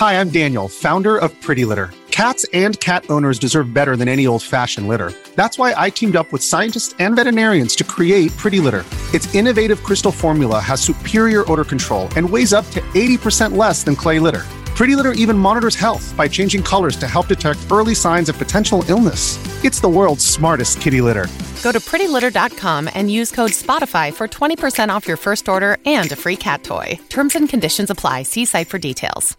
Hi, I'm Daniel, founder of Pretty Litter. Cats and cat owners deserve better than any old-fashioned litter. That's why I teamed up with scientists and veterinarians to create Pretty Litter. Its innovative crystal formula has superior odor control and weighs up to 80% less than clay litter. Pretty Litter even monitors health by changing colors to help detect early signs of potential illness. It's the world's smartest kitty litter. Go to prettylitter.com and use code SPOTIFY for 20% off your first order and a free cat toy. Terms and conditions apply. See site for details.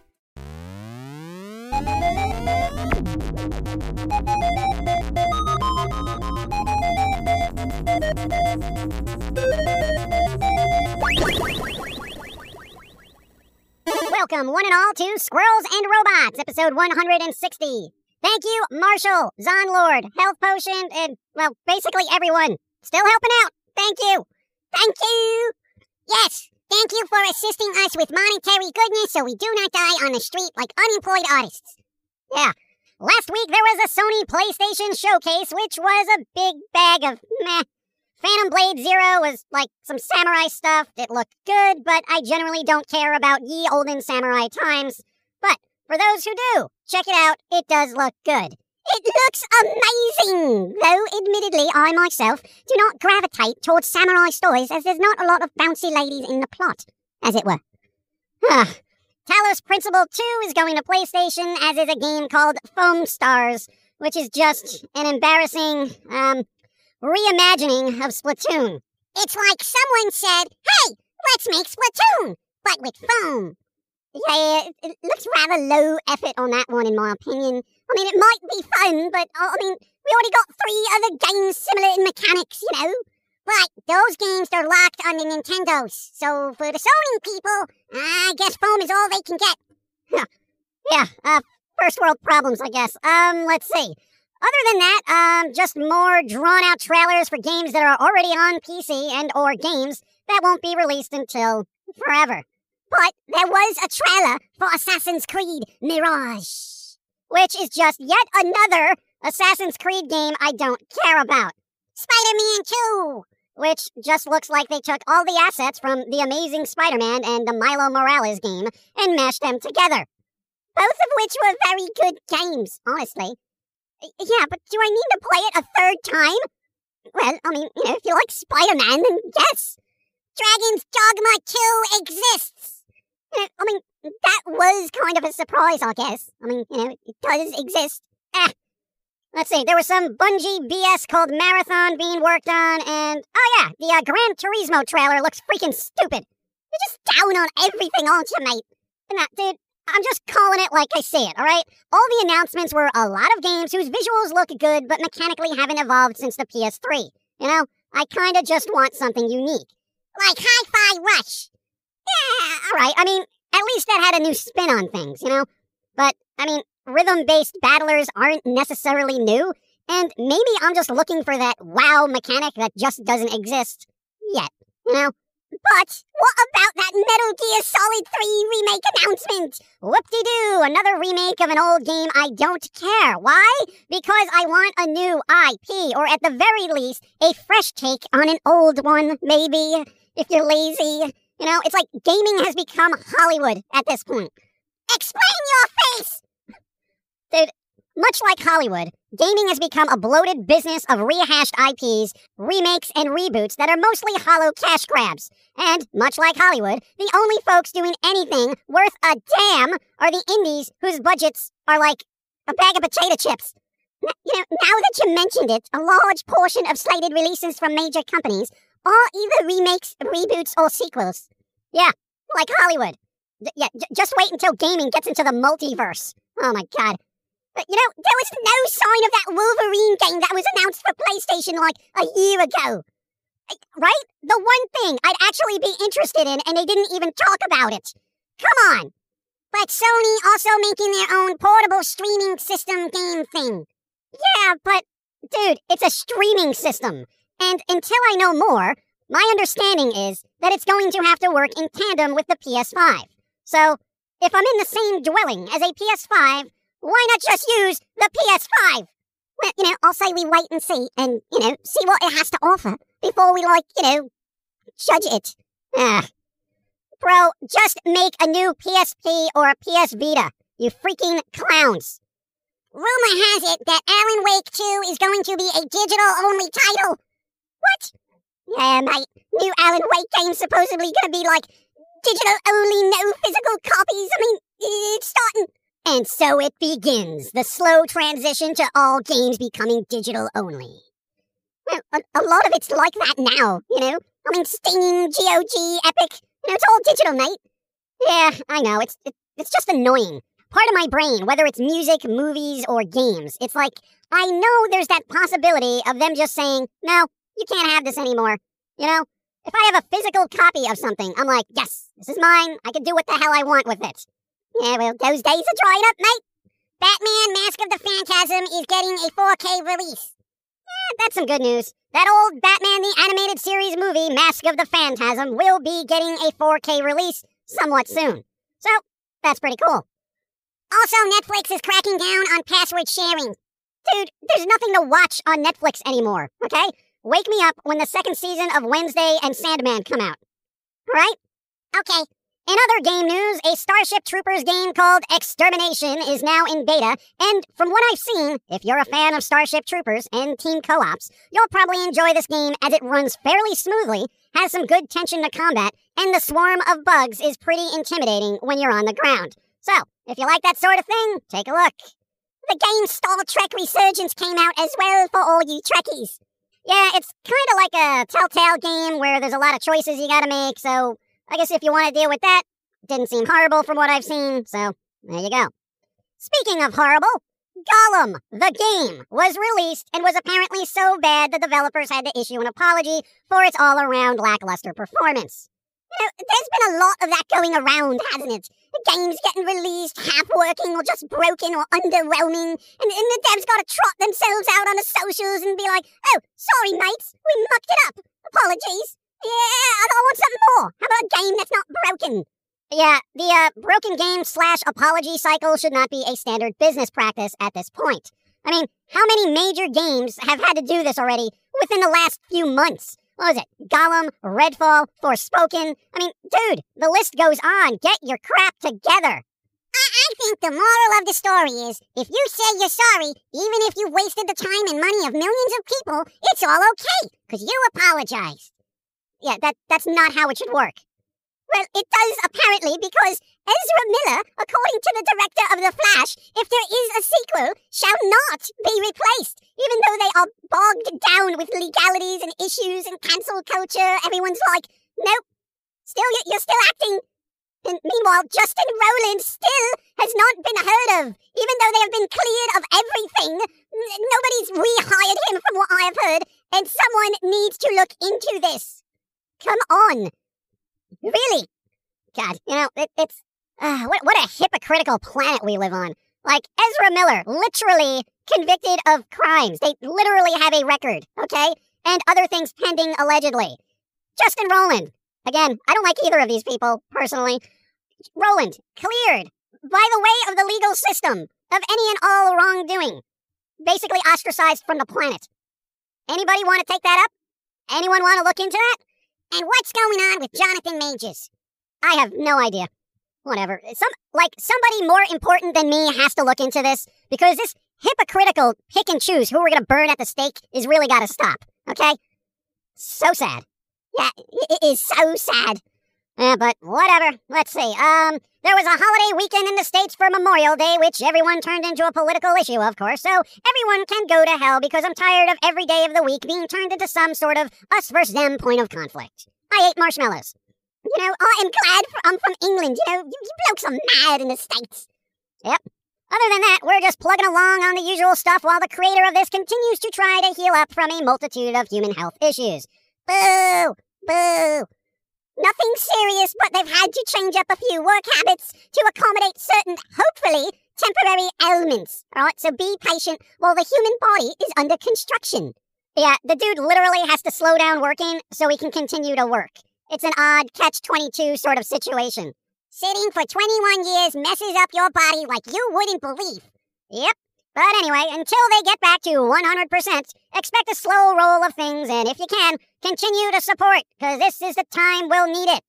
Welcome, one and all, to Squirrels and Robots, episode 160. Thank you, Marshall, Zonlord, Health Potion, and, well, basically everyone. Still helping out. Thank you. Thank you. Yes, thank you for assisting us with monetary goodness so we do not die on the street like unemployed artists. Yeah. Last week there was a Sony PlayStation showcase, which was a big bag of meh. Phantom Blade Zero was like some samurai stuff. It looked good, but I generally don't care about ye olden samurai times. But for those who do, check it out. It does look good. It looks amazing! Though, admittedly, I myself do not gravitate towards samurai stories as there's not a lot of bouncy ladies in the plot, as it were. Talos Principle 2 is going to PlayStation, as is a game called Foam Stars, which is just an embarrassing, reimagining of Splatoon. It's like someone said, hey, let's make Splatoon, but with foam. Yeah, it looks rather low effort on that one, in my opinion. I mean, it might be fun, but, we already got 3 other games similar in mechanics, you know? But those games are locked on the Nintendos, so for the Sony people, I guess foam is all they can get. Yeah, first world problems, I guess. Let's see. Other than that, just more drawn-out trailers for games that are already on PC and or games that won't be released until forever. But there was a trailer for Assassin's Creed Mirage, which is just yet another Assassin's Creed game I don't care about. Spider-Man 2, which just looks like they took all the assets from The Amazing Spider-Man and the Milo Morales game and mashed them together. Both of which were very good games, honestly. Yeah, but do I need to play it a third time? Well, if you like Spider-Man, then yes. Dragon's Dogma 2 exists. That was kind of a surprise, I guess. It does exist. Let's see, there was some Bungie BS called Marathon being worked on, and, the Gran Turismo trailer looks freaking stupid. You're just down on everything, aren't you, mate? And dude, I'm just calling it like I see it, alright? All the announcements were a lot of games whose visuals look good, but mechanically haven't evolved since the PS3. You know, I kinda just want something unique. Like Hi-Fi Rush. Yeah, alright, at least that had a new spin on things, you know? But, rhythm-based battlers aren't necessarily new, and maybe I'm just looking for that wow mechanic that just doesn't exist yet, you know? But what about that Metal Gear Solid 3 remake announcement? Whoop-de-doo, another remake of an old game I don't care. Why? Because I want a new IP, or at the very least, a fresh take on an old one, maybe, if you're lazy. You know, it's like gaming has become Hollywood at this point. Explain your face! Dude, much like Hollywood, gaming has become a bloated business of rehashed IPs, remakes, and reboots that are mostly hollow cash grabs. And, much like Hollywood, the only folks doing anything worth a damn are the indies whose budgets are like a bag of potato chips. Now that you mentioned it, a large portion of slated releases from major companies are either remakes, reboots, or sequels. Yeah, like Hollywood. Just wait until gaming gets into the multiverse. Oh my god. But, there was no sign of that Wolverine game that was announced for PlayStation like a year ago. Right? The one thing I'd actually be interested in, and they didn't even talk about it. Come on. But Sony also making their own portable streaming system game thing. Yeah, but, dude, it's a streaming system. And until I know more, my understanding is that it's going to have to work in tandem with the PS5. So, if I'm in the same dwelling as a PS5, why not just use the PS5? Well, I'll say we wait and see, and, see what it has to offer before we, judge it. Bro, just make a new PSP or a PS Vita. You freaking clowns. Rumor has it that Alan Wake 2 is going to be a digital-only title. What? Yeah, mate. New Alan Wake game's supposedly gonna be like digital-only, no physical copies. I mean, it's starting. And so it begins, the slow transition to all games becoming digital-only. Well, a lot of it's like that now, you know? I mean, Steam, GOG, Epic, you know, it's all digital, mate. Yeah, I know, it's just annoying. Part of my brain, whether it's music, movies, or games, it's like, I know there's that possibility of them just saying, no, you can't have this anymore. You know? If I have a physical copy of something, I'm like, yes, this is mine, I can do what the hell I want with it. Yeah, well, those days are drying up, mate. Batman Mask of the Phantasm is getting a 4K release. Yeah, that's some good news. That old Batman the Animated Series movie, Mask of the Phantasm, will be getting a 4K release somewhat soon. So, that's pretty cool. Also, Netflix is cracking down on password sharing. Dude, there's nothing to watch on Netflix anymore, okay? Wake me up when the second season of Wednesday and Sandman come out. Alright? Okay. In other game news, a Starship Troopers game called Extermination is now in beta, and from what I've seen, if you're a fan of Starship Troopers and team co-ops, you'll probably enjoy this game as it runs fairly smoothly, has some good tension to combat, and the swarm of bugs is pretty intimidating when you're on the ground. So, if you like that sort of thing, take a look. The game Star Trek Resurgence came out as well for all you Trekkies. Yeah, it's kind of like a Telltale game where there's a lot of choices you gotta make, so I guess if you want to deal with that, it didn't seem horrible from what I've seen, so there you go. Speaking of horrible, Gollum, the game, was released and was apparently so bad the developers had to issue an apology for its all-around lackluster performance. You know, there's been a lot of that going around, hasn't it? The game's getting released, half-working or just broken or underwhelming, and the devs gotta trot themselves out on the socials and be like, oh, sorry mates, we mucked it up. Apologies. Yeah, I want something more. How about a game that's not broken? Yeah, the broken game/apology cycle should not be a standard business practice at this point. I mean, how many major games have had to do this already within the last few months? What was it? Gollum, Redfall, Forspoken? I mean, dude, the list goes on. Get your crap together. I think the moral of the story is, if you say you're sorry, even if you wasted the time and money of millions of people, it's all okay, because you apologized. Yeah, that's not how it should work. Well, it does apparently, because Ezra Miller, according to the director of The Flash, if there is a sequel, shall not be replaced. Even though they are bogged down with legalities and issues and cancel culture, everyone's like, nope, you're still acting. And meanwhile, Justin Roiland still has not been heard of. Even though they have been cleared of everything, nobody's rehired him from what I have heard, and someone needs to look into this. Come on. Really? God, you know, it's what a hypocritical planet we live on. Like, Ezra Miller, literally convicted of crimes. They literally have a record, okay? And other things pending, allegedly. Justin Roiland. Again, I don't like either of these people, personally. Roiland, cleared by the way of the legal system of any and all wrongdoing. Basically ostracized from the planet. Anybody want to take that up? Anyone want to look into that? And what's going on with Jonathan Majors? I have no idea. Whatever. Somebody more important than me has to look into this, because this hypocritical pick and choose who we're going to burn at the stake is really got to stop, okay? So sad. Yeah, it is so sad. But whatever. Let's see. There was a holiday weekend in the States for Memorial Day, which everyone turned into a political issue, of course, so everyone can go to hell, because I'm tired of every day of the week being turned into some sort of us versus them point of conflict. I ate marshmallows. You know, I am glad I'm from England. You know, you blokes are mad in the States. Yep. Other than that, we're just plugging along on the usual stuff while the creator of this continues to try to heal up from a multitude of human health issues. Boo! Boo! Nothing serious, but they've had to change up a few work habits to accommodate certain, hopefully, temporary ailments. Alright, so be patient while the human body is under construction. Yeah, the dude literally has to slow down working so he can continue to work. It's an odd catch-22 sort of situation. Sitting for 21 years messes up your body like you wouldn't believe. Yep. But anyway, until they get back to 100%, expect a slow roll of things, and if you can, continue to support, because this is the time we'll need it.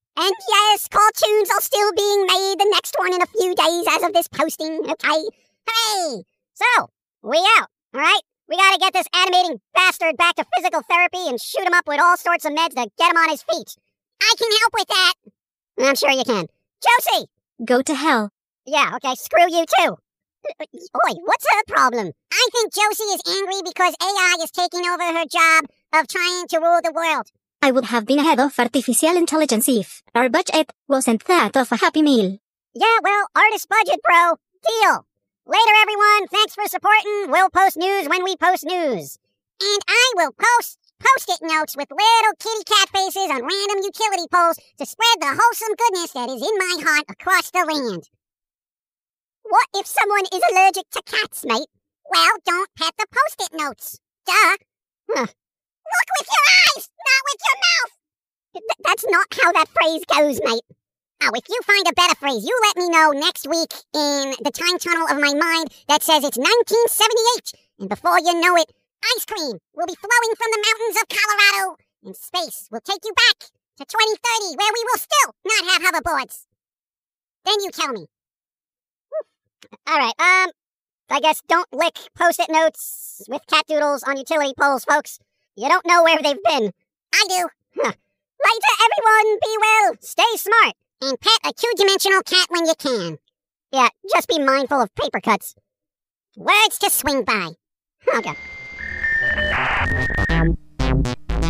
And yes, cartoons are still being made, the next one in a few days as of this posting, okay? Hooray! So, we out, alright? We gotta get this animating bastard back to physical therapy and shoot him up with all sorts of meds to get him on his feet. I can help with that. I'm sure you can. Josie! Go to hell. Yeah, okay, screw you too. Oi, what's her problem? I think Josie is angry because AI is taking over her job of trying to rule the world. I would have been ahead of artificial intelligence if our budget wasn't that of a Happy Meal. Yeah, well, artist budget, bro. Deal. Later, everyone. Thanks for supporting. We'll post news when we post news. And I will post Post-it notes with little kitty cat faces on random utility poles to spread the wholesome goodness that is in my heart across the land. What if someone is allergic to cats, mate? Well, don't pet the Post-it notes. Duh. Look with your eyes, not with your mouth. That's not how that phrase goes, mate. Oh, if you find a better phrase, you let me know next week in the time tunnel of my mind that says it's 1978. And before you know it, ice cream will be flowing from the mountains of Colorado, and space will take you back to 2030, where we will still not have hoverboards. Then you tell me. All right, I guess don't lick Post-it notes with cat doodles on utility poles, folks. You don't know where they've been. I do. Later, everyone, be well, stay smart, and pet a two-dimensional cat when you can. Yeah, just be mindful of paper cuts. Words to swing by.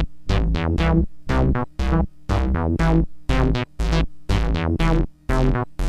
Okay.